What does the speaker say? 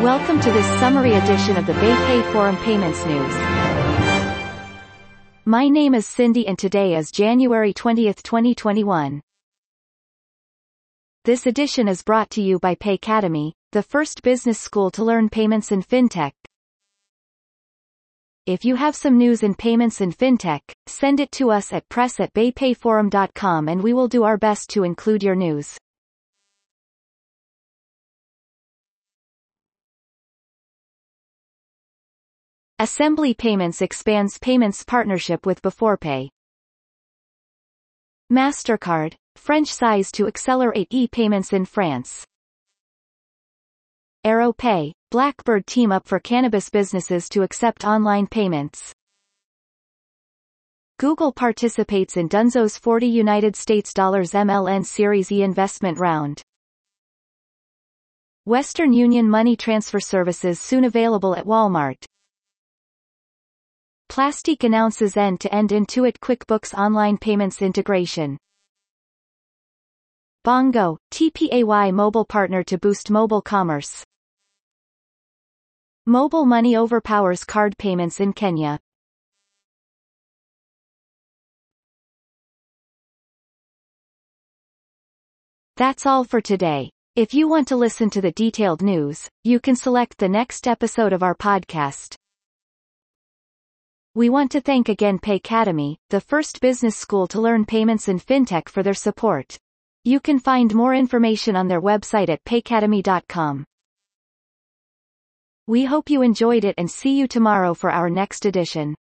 Welcome to this summary edition of the BayPay Forum Payments News. My name is Cindy and today is January 20, 2021. This edition is brought to you by Paycademy, the first business school to learn payments in fintech. If you have some news in payments and fintech, send it to us at press@baypayforum.com and we will do our best to include your news. Assembly Payments expands payments partnership with Beforepay. MasterCard, French size to accelerate e-payments in France. AeroPay, Blackbird team up for cannabis businesses to accept online payments. Google participates in Dunzo's $40 United States MLN Series E investment round. Western Union money transfer services soon available at Walmart. Plastiq announces end-to-end Intuit QuickBooks online payments integration. Bongo, TPAY mobile partner to boost mobile commerce. Mobile money overpowers card payments in Kenya. That's all for today. If you want to listen to the detailed news, you can select the next episode of our podcast. We want to thank again Paycademy, the first business school to learn payments and fintech for their support. You can find more information on their website at paycademy.com. We hope you enjoyed it and see you tomorrow for our next edition.